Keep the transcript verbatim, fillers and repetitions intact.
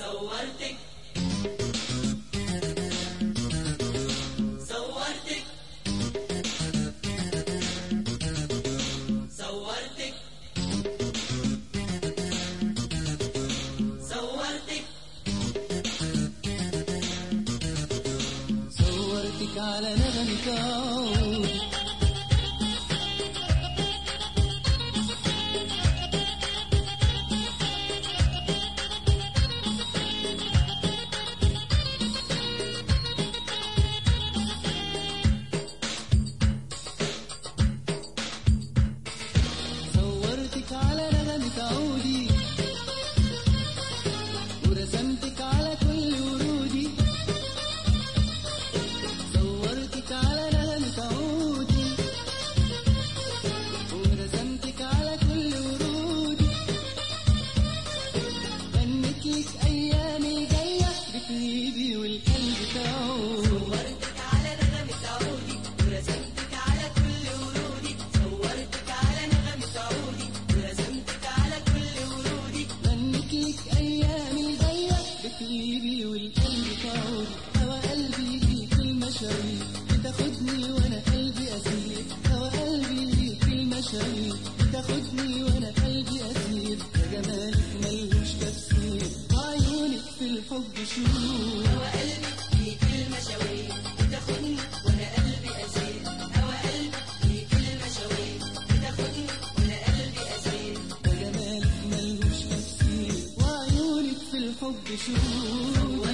صورتك صورتك صورتك صورتك صورتك على نغمة عود صورتك على نغمة عودي ورسمتك على كل ورودي صورتك على نغمة عودي ورسمتك على كل ورودي غنت لك أيامي جاية بطيبي والقلب تعود صورتك على نغمة عودي ورسمتك على كل ورودي صورتك على نغمة عودي ورسمتك على كل ورودي غنت لك أيامي جاية بطيبي والقلب تعود هوا قلبي ليك المشاوير بتاخدني وأنا قلبي أسير هوا قلبي ليك المشاوير بتاخدني وأنا قلبي أسير يا جمالك ملهوش تفسير وعيونك في الحب شهور هوا قلبي ليك المشاوير بتاخدني وانا قلبي اسير هوا قلبي ليك المشاوير بتاخدني وانا قلبي اسير يا جمالك ملهوش تفسير وعيونك في الحب شهور